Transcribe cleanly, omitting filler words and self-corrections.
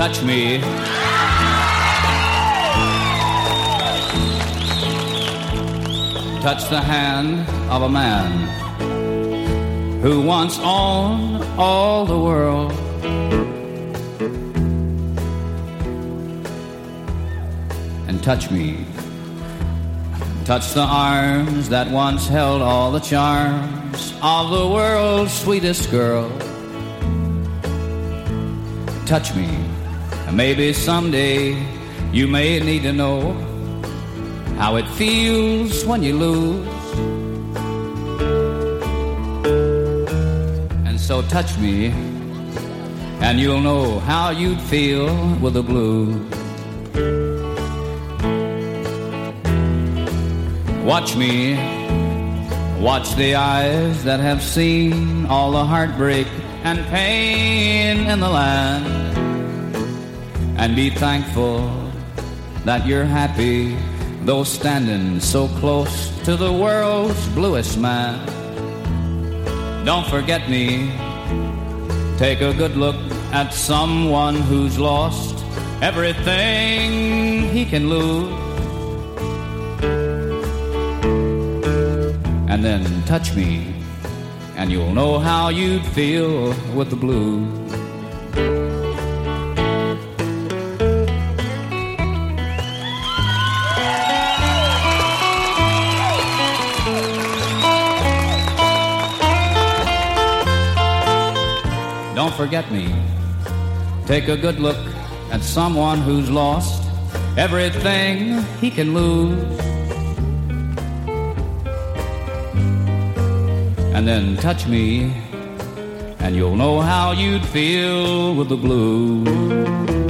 touch me. Touch the hand of a man who once owned all the world. And touch me. Touch the arms that once held all the charms of the world's sweetest girl. Touch me, and maybe someday you may need to know how it feels when you lose. And so touch me, and you'll know how you'd feel with the blues. Watch me, watch the eyes that have seen all the heartbreak and pain in the land, and be thankful that you're happy, though standing so close to the world's bluest man. Don't forget me, take a good look at someone who's lost everything he can lose. And then touch me, and you'll know how you'd feel with the blues. Don't forget me. Take a good look at someone who's lost everything he can lose. And then touch me, and you'll know how you'd feel with the blues.